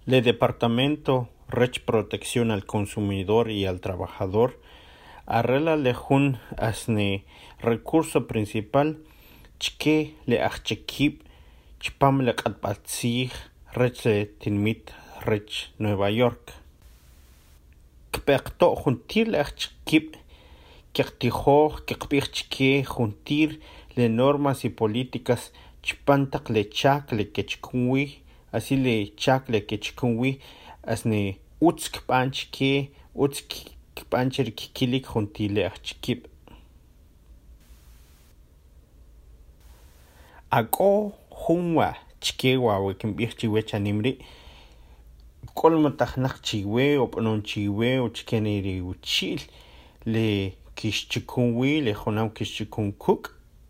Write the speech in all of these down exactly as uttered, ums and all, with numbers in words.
Le Departamento Rech Protección al Consumidor y al Trabajador arregla lejun asne recurso principal chke le achekip chpam le qatbatsig rech le tinmit rech Nueva York. Kpekto juntir le achekip kektijo kekpich chke juntir le normas y políticas chpantak le chak le kechkunwi así le chak le kechkunwi asne utsk panchke utsk pancher kikilik juntile achkip. Ako junwa chkewa wekimbich chiwe chanimri kolmatajnak chiwe oponon chiwe o chkeneri uchil le kishchikunwi le jonam kishchikunkuk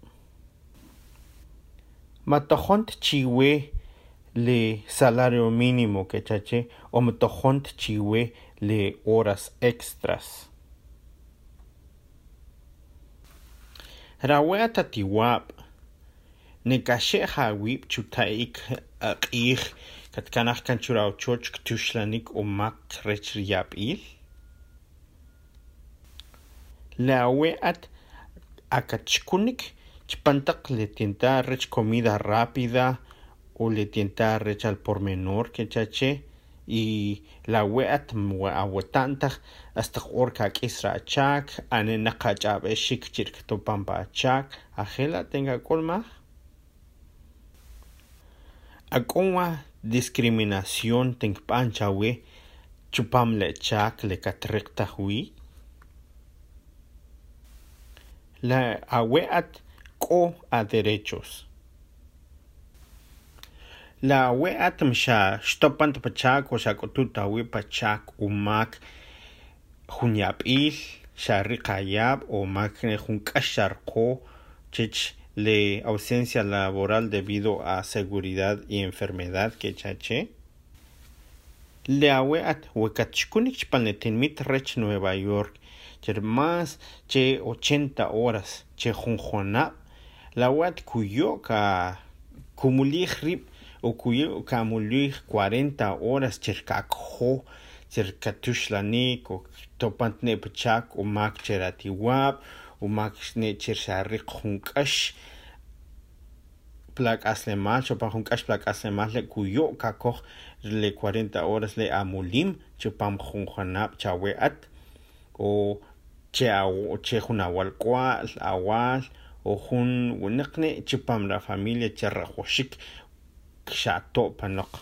matojont chiwe le salario mínimo que chache o matojont chiwe le horas extras. Rawea tatiwap nekashe hawip chutaik aqih katkanach kanchurao choch ktushlanik o mak rechriap il. La weat akachkunik chpantak le tienta rech comida rápida o le tienta rech al por menor que chache y la weat awetantak hasta orka kisra chak ane nakachab eshik chirk topampa chak ajela tenga colma akonwa discriminación tengpanchawe chupam le chak le katrekta hui la aweat ko a derechos. La weat msha stopant pachak o shakotuta we pachak umak junyapil sharikayab o makne junkasharko chich le ausencia laboral debido a seguridad y enfermedad que chache. Le aweat wekachkunik chpanetin mit rech Nueva York cher más che ochenta horas che junjona la weat kuyo ka kumulich rip o kuyo ka mulich cuarenta horas cher kakho cher katushlanik o topantne pachak o mak cheratiwap o mak ne cher sharik junkash plak aslemal chopan junkash plak aslemal le kuyo kakho le cuarenta horas le amulim chopam junjanap chaweat o che o che junawal kwal awal o jun unekne chipam la familia cherrajoshik kshato panok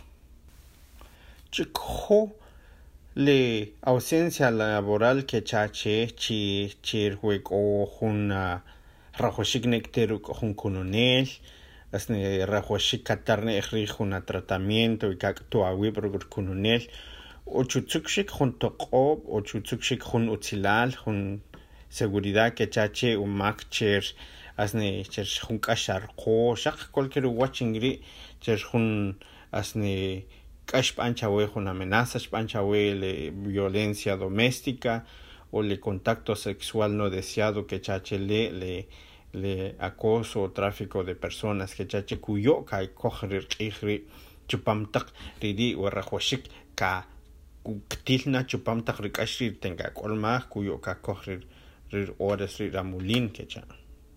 chikho le ausencia laboral que chache chi chirhuek o jun rajoshik nekteruk jun kunonel asne rajoshik katarne ejri jun tratamiento y kakto awi progur kunonel o chutsukshik jun toqob o chutsukshik jun utzilal jun seguridad que chache o makcher asne cher jun kasharqo shaq cualquier watchingri cher jun asne kashpanchawe jun amenaza shpanchawe le violencia doméstica o le contacto sexual no deseado que chache le le le acoso o tráfico de personas que chache kuyo kai kohrir qihri chupamtak ridi o rajoshik ka tilna chupamtak rikashri tenga kolma kuyo ka kohrir rir horas rir amulin que cha.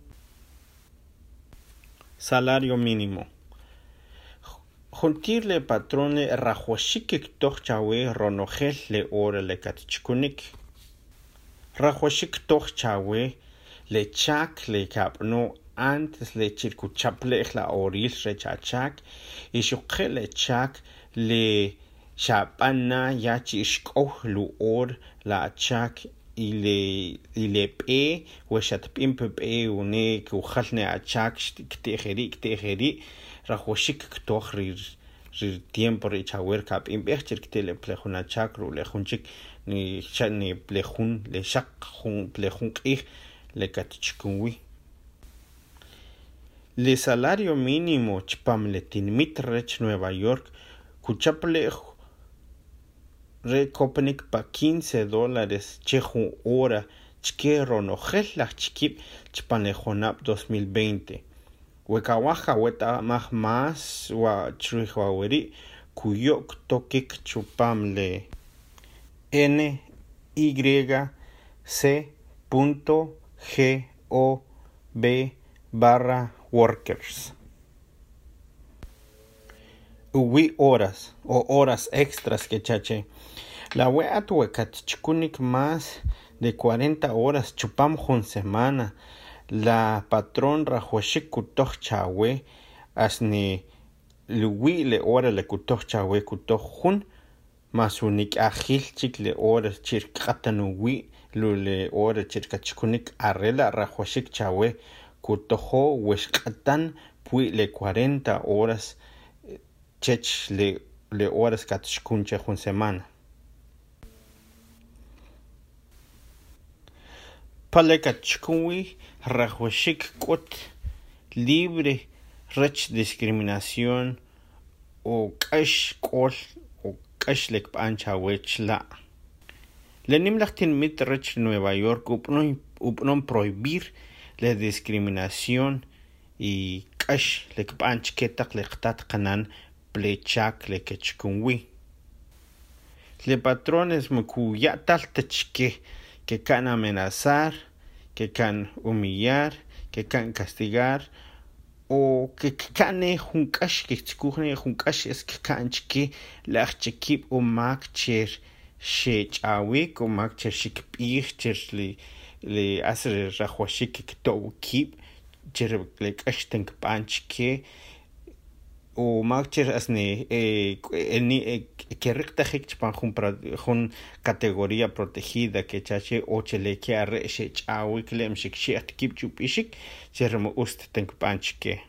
Salario mínimo. Juntirle patrone rajoshik toch chawe ronogel le ora le katchkunik. Rajoshik toch chawe le chak le kapno antes le chirkuchaple la oril rechachak y shukhe le chak le shapana yachi ishko lu or la chak y le y le pe weshat pimpe pe une ku khalne achak kteheri kteheri rajoshik toch rir rir tiempo rechawer kap imbechir ktele plejuna chakru le junchik ni chani plejun le shak jun plejun qih le katchkunwi le salario mínimo chpam le tinmit rech Nueva York kuchaple recopnik pa quince dólares cheju hora chke ronogel la chkip chpanejonap dos mil veinte wekawaja weta mah más wa chruihaweri kuyok tokik chupam le N Y C punto G O B barra workers. Uwi horas o horas extras que chache. La wea tuwe katchkunik más de cuarenta horas chupam jun semana. La patrón rajuashik kutoch chawe asni luwi le hora le kutoch chawe kutoch jun más unik ajil chik le hora chirkatanuwi lu le hora chirkachkunik arrela rajuashik chawe kutojo weshkatan pui le cuarenta horas chech le le horas katchkunche jun semana. Palekachkui rajuashik kot libre rech discriminación o kash kol o kash lek pancha wechla. Lenimlachtin mit rech Nueva York upnon upnon prohibir la discriminación y kash lek panch ketak lektat kanan plechak lekechkunwi. Le patrones mukuya tal techke que can amenazar, que can humillar, que can castigar, o que can junkash, que chkujne junkash es que can chki lachchikip o makcher shechawik o makcher shikpich cher li li asre rajuashik kto kip cher le kashten panchke o makcher asne eh ni que recta hechpan jun jun categoría protegida que chache o chele que arre shech awi klem shik shit kip chupishik chermo ust tenk panchke.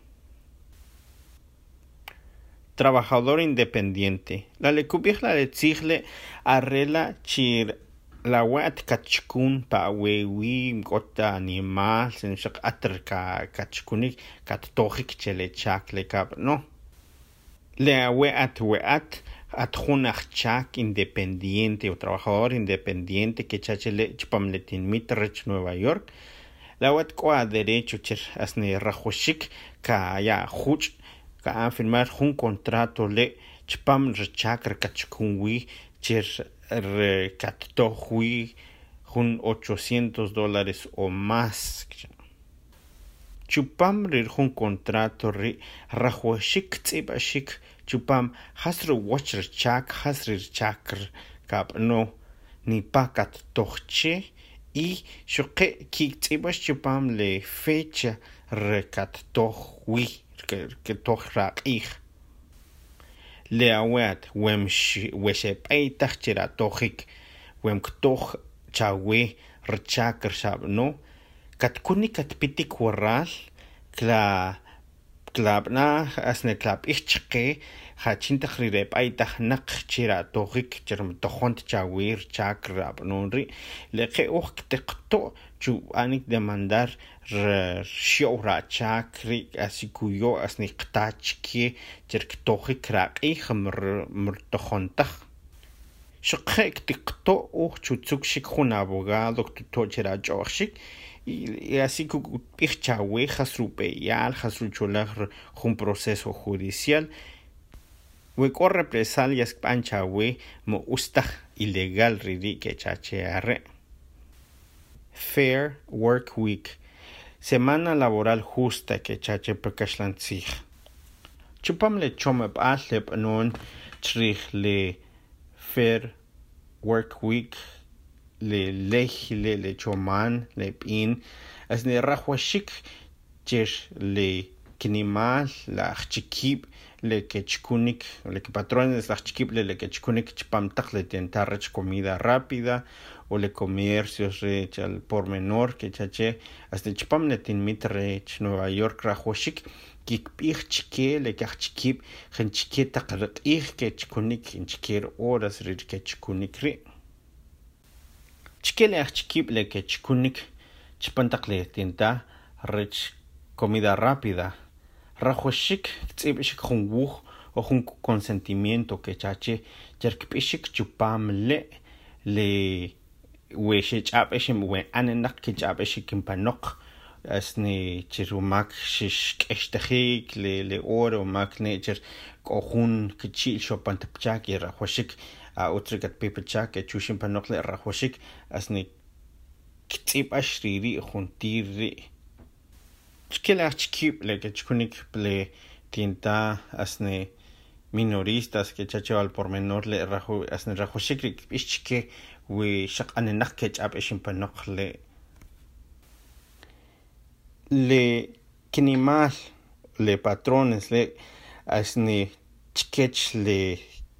Trabajador independiente. La lekubich la lezigle arrela chir la wat kachkun pa wewi gota animal sen shak atr ka kachkunik kat tohik chele chak le kap no. Le weat weat atjunachchak independiente o trabajador independiente que chachele chpamletin mitrech Nueva York. La wat kwa derecho cher asne rajushik ka ya huch ka firmar un contrato le chpam rechak kachkunwi cher rekattohui un ochocientos dólares o más. Chupam rir un contrato ri rajuashik tsibashik chupam hasru watcher chak hasrir chakr kap no ni pakat toche y shoke kik tsibash chupam le fecha rekat tohwi que tohra ich le awat wem weshe paitach chira tohik wem ktoh chawe rechakr shab no kat kuni kat pitik waral kla klabna asne klab ichke hachin tahrire paitach nak chira tohik cherm tohont chawir chakrab nonri leke och tekto chu anik demandar shora chakri asikuyo asne qtachke cherk tohik raqi khamr murtohontach shqek tikto och chu tsukshik khun abogado to chira joshik y así que pichawe hasrupeyal hasrucholar un proceso judicial we cor represalias panchawe mo usta ilegal ridi que chacheare. Fair Work Week, semana laboral justa que chache perkashlantzig. Chupam le chomep aslep non trich le Fair Work Week le lech le le choman le pin as ne rajuashik cher le kinimal la chikip le kechkunik le que patrones la chikip le le kechkunik chpam takle tentarrech comida rápida o le comercios rech al por menor que chache hasta chpam le tin mitrech Nueva York rajuashik kik pich chike le kachikip gen chike takret ich kechkunik in chiker horas rech kechkunik ri chikele achikip le kechkunik chpantakle tinta rech comida rápida rajuashik tsibishik junwuj o jun consentimiento que chache jerkpishik chupam le le weshe chapeshim we anenak ke chapeshik impanok asne chirumak shish keshtajik le le oro mak necher k'ojun kichil xopantapchak y rajwashik a utrikat pipachak e chushin panokle rajwashik asni ktz'ipax riri juntir ri chkela chkip le que chkunik ple tinta asni minoristas que chacho al pormenor le raju asni rajwashik ri ichke we shaq anenak kech ab eshin panokle le kinimal le patrones le asni chkech le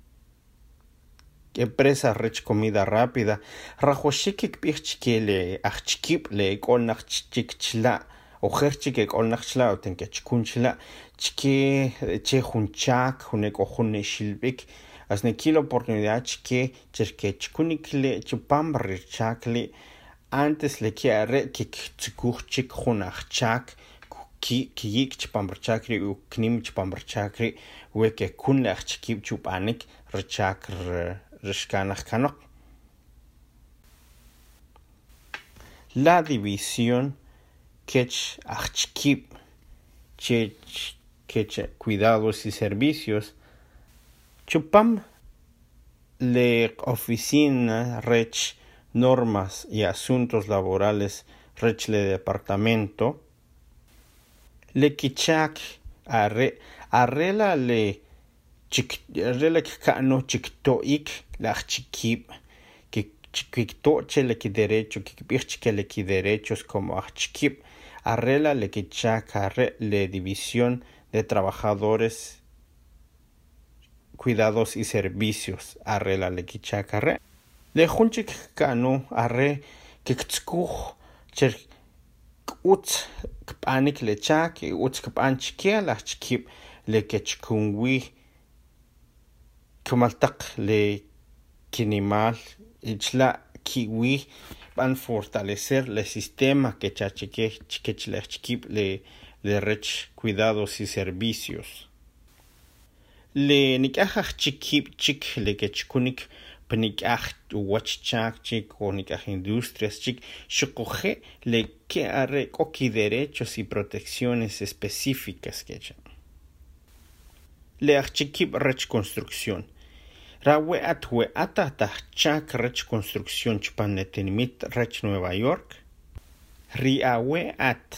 empresa rech comida rápida rajwashik kpichke le achkip le kolnach chikchla ojerchik kolnachla otenkechkunchla chke che junchak junek ojune shilbik asni kilo oportunidad chke cherkechkunik le chupambar chakle antes le kiare kikchkuchik junachchak ki kiyik chpambarchakri u knim chpambarchakri we que kun le achkip chupanik rechak reshkanach kanok. La división kech achkip chech kech cuidados y servicios chupam le oficina rech normas y asuntos laborales rech le departamento le kichak arre arrela le chik arrela kano chiktoik la chikip que chiktoche le ki derecho que pirchke le ki derechos como achkip arrela le kichak arre le división de trabajadores cuidados y servicios arrela le kichak arre le junchik kano arre kiktskuj cher utz kpanik le chak utz kpanchke la chkip le kechkunwi kumaltak le kinimal ichla kiwi van fortalecer el sistema que chachike chkech chkip le le rech cuidados y servicios le nikajaj chikip chik le kechkunik panikaj wachchak chik o nikaj industrias chik shokoje le que arre koki derechos y protecciones específicas que le achikip rech construcción rawe atwe atata chak rech construcción chpanetenmit rech Nueva York riawe at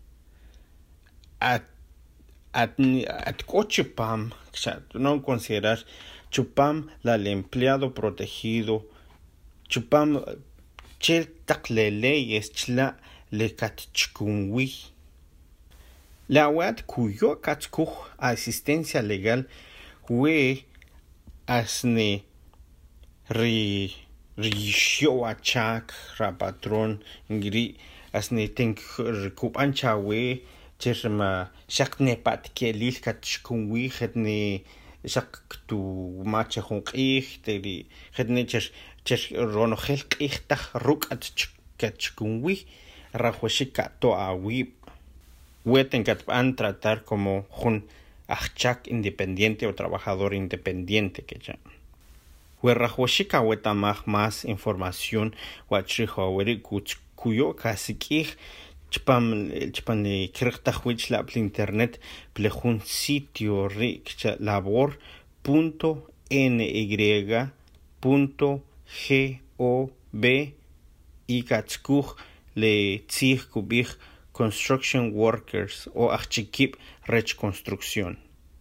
at at at cochipam no considerar chupam la el empleado protegido chupam chel takle leyes chla le katchkunwi la wad kuyo katkuj asistencia legal we asne ri risho achak ra patrón ngri asne tenk kupancha we cherma shakne patke lil katchkunwi khetne shak tu mache junqih teli khetne cher cher rono khelqih taj ruk at katchkunwi rajwashika to awi weten katpan tratar como jun achak independiente o trabajador independiente que ya werrajwashika wetamaj más información wachijo weri kuyo kasikih chpam chpam kirtajwich la internet plejun sitio ric labor punto ny punto gob y katskuj le tzih kubij construction workers o achikip rech construcción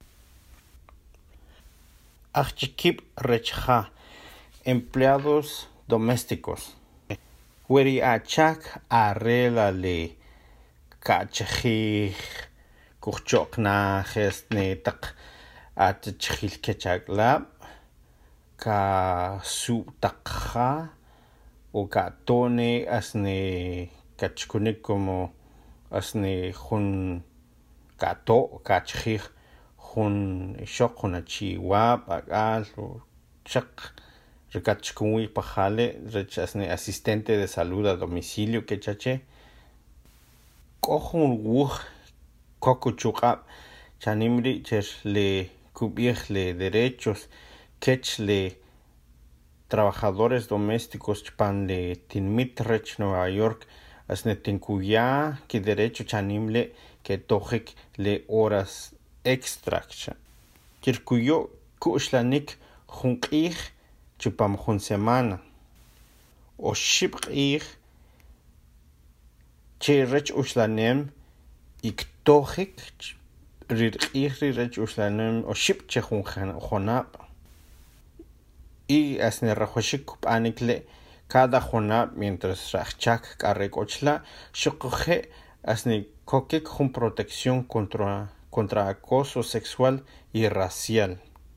achikip rechja empleados domésticos weri achak arrela le kachjij kuchokna gesne tak at chkhil kechakla ka su takja o katone asne kachkunik como asne jun kato kachjij jun shokuna chiwa pagal o chak recachkunwi pajale rechasne asistente de salud a domicilio que chache kohun wuj kokuchuqa chanimri cher le kubij le derechos kech le trabajadores domésticos chpan le tinmit rech Nueva York asne tinkuya ki derecho chanimle que tojik le horas extra Chirkuyo kuxlanik junq'ij chupam jun semana. O xibq'ij che rech uxlanem iktojik rirq'ij ri rech uxlanem o xib che jun jonab'. Y asne rajuaxik kub'anik le' cada jonab' mientras rajchak k'arrek'ochla' xuquje asne kokik jun protección contra contra acoso sexual y racial.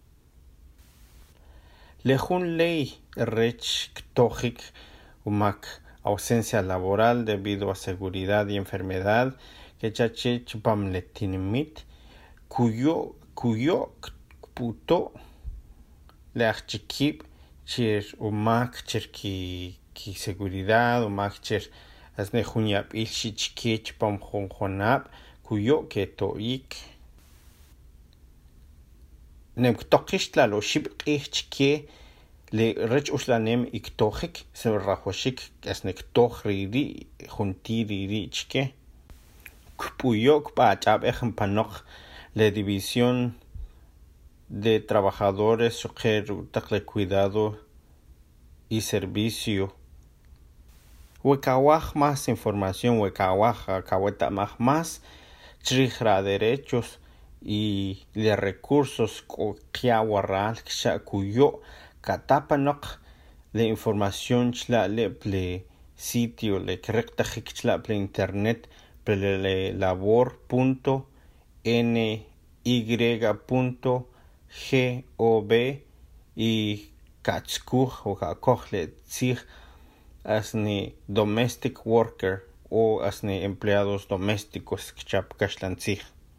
Le jun ley rech ktojik umak ausencia laboral debido a seguridad y enfermedad que chache chupam le tinimit kuyo kuyo puto le achikib chir umak chir ki ki seguridad umak chir asne junyab il shichke chupam jun jonab' kuyo que to'ik nemktoqish tlalo xibq'ij chke le rech uxlanem iktojik se rajuaxik asne ktoj riri junti riri chke kpuyo kpach'ab'ej panoq le división de trabajadores xuqer taq le cuidado y servicio. Wekawaj más información wekawaj kaweta'maj más chrijra derechos y le recursos qyawarral ksha kuyo katapanoq le información chla le ple sitio le kriqtajik chla ple internet ple le labor punto n y punto gov y kachkuj o kakoj le tzij asne domestic worker o asne empleados domésticos kchap kaxlantzij.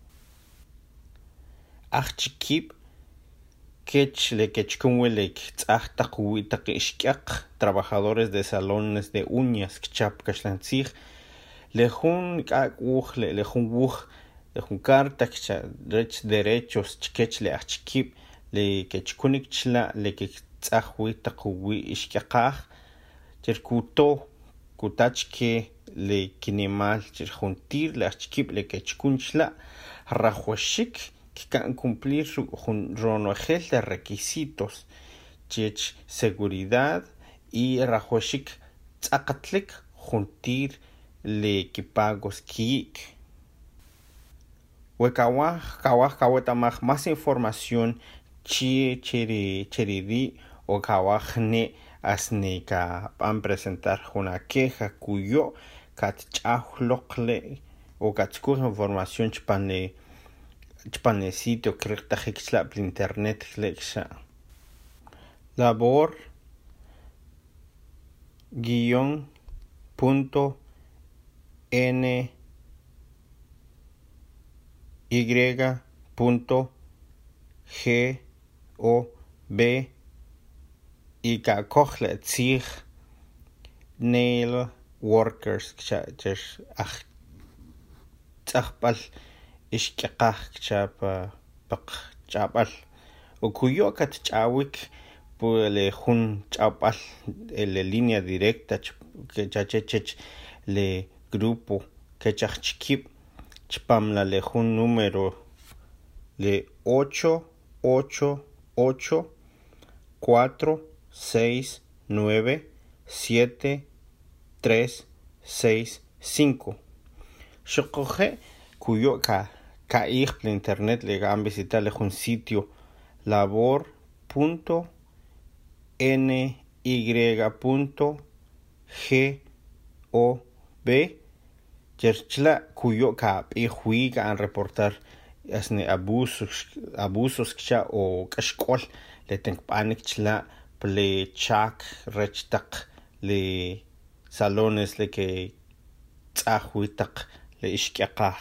Achchikib kech le kechkunwe le ktzaj taq wi taq ixk'aq trabajadores de salones de uñas kchap kaxlantzij le jun k'ak'uj le le jun wuj le jun carta kcha rech derechos chkech le achchikib le kechkunik chla le ktzaj wi taq wi ixk'aqaj chir kuto kutachke le kinimal chir juntir le achchikib le kechkun chla rajuaxik kkan cumplir jun ronojel de requisitos chech seguridad y rajuaxik tz'aqatlik juntir le kipagos kiyik. Wekawaj kawaj kaweta'maj más información chi chiri chiridi o kawaj ne asne ka pan presentar juna queja kuyo katch'ajloqle o katzkuj información chpane chpane sitio kriqtajik chla ple internet leksha labor guión punto n y punto g o b y kakojle tzij nail workers kchach ach tzajpal ixk'aqaj kchap paq ch'ab'al o kuyo katch'awik le jun ch'ab'al le línea directa que chachechech le grupo kechachkib chpam la le jun número le ocho ocho ocho cuatro seis nueve siete tres seis cinco xuquje kuyo ka kaij ple internet le gan visitar le jun sitio labor punto n y punto g o b cherchla kuyo ka p'ijwi kan reportar asne abusos abusos kcha o k'axk'ol le tenkb'anik chla ple chak rech taq le salones le que tz'ajwi taq le ixk'aqaj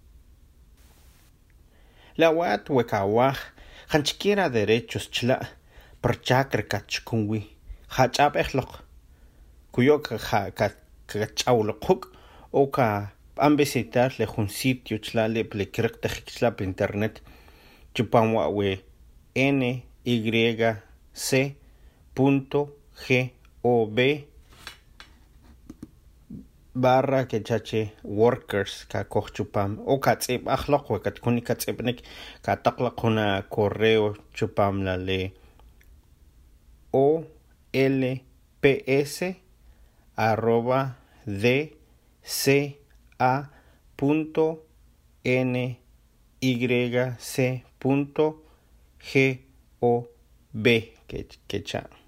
la wat wekawaj janchkiera derechos chla perchakr kachkunwi jach'ab'ejloq kuyo ka ka kach'awloquk o ka pan visitar le jun sitio chla le ple kriqtajik chla ple internet chupan wa we n y c punto g o b barra que chache workers ka chupam o katsib akhlaq wa katkuni katsibnik ka taqlaquna correo chupam la le o l p s arroba d c a punto n y c punto g o b que que cha